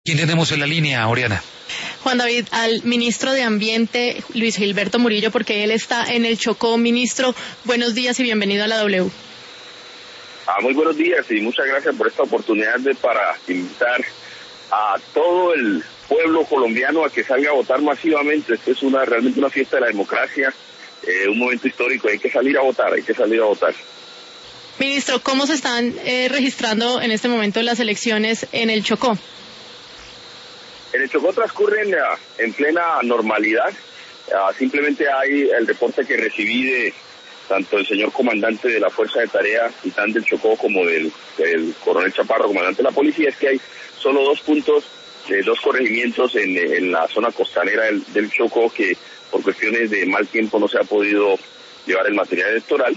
¿Quién tenemos en la línea, Oriana? Juan David, al ministro de Ambiente, Luis Gilberto Murillo, porque él está en el Chocó. Ministro, buenos días y bienvenido a la W. Muy buenos días y muchas gracias por esta oportunidad para invitar a todo el pueblo colombiano a que salga a votar masivamente. Esto es realmente una fiesta de la democracia, un momento histórico, hay que salir a votar. Ministro, ¿cómo se están registrando en este momento las elecciones en el Chocó? En el Chocó transcurren en plena normalidad. Simplemente hay el reporte que recibí de tanto el señor comandante de la Fuerza de Tarea Titán del Chocó como del coronel Chaparro, comandante de la policía, es que hay solo 2 puntos, 2 corregimientos en la zona costanera del Chocó que por cuestiones de mal tiempo no se ha podido llevar el material electoral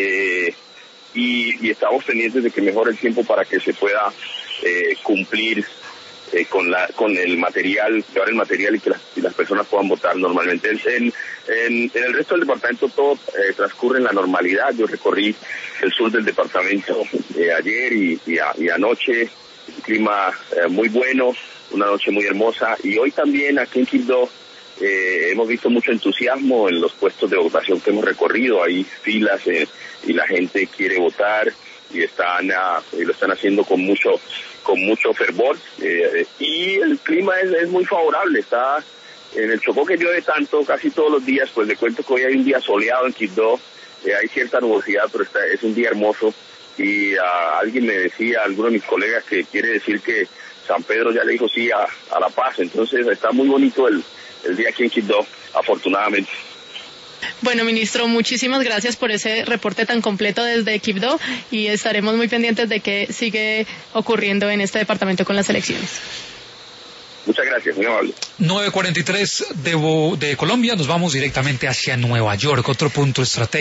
y estamos pendientes de que mejore el tiempo para que se pueda cumplir con el material, llevar el material y las personas puedan votar normalmente. En el resto del departamento todo transcurre en la normalidad. Yo recorrí el sur del departamento ayer y anoche, un clima muy bueno, una noche muy hermosa, y hoy también aquí en Quibdó hemos visto mucho entusiasmo en los puestos de votación que hemos recorrido. Hay filas y la gente quiere votar y lo están haciendo con mucho fervor, y el clima es muy favorable. Está en el Chocó, que llueve tanto casi todos los días, pues le cuento que hoy hay un día soleado en Quibdó, hay cierta nubosidad, pero es un día hermoso, y alguien me decía, alguno de mis colegas, que quiere decir que San Pedro ya le dijo sí a la paz. Entonces está muy bonito el día aquí en Quibdó, afortunadamente. Bueno, ministro, muchísimas gracias por ese reporte tan completo desde Quibdó, y estaremos muy pendientes de qué sigue ocurriendo en este departamento con las elecciones. Muchas gracias, muy amable. 9:43 de Colombia, nos vamos directamente hacia Nueva York, otro punto estratégico.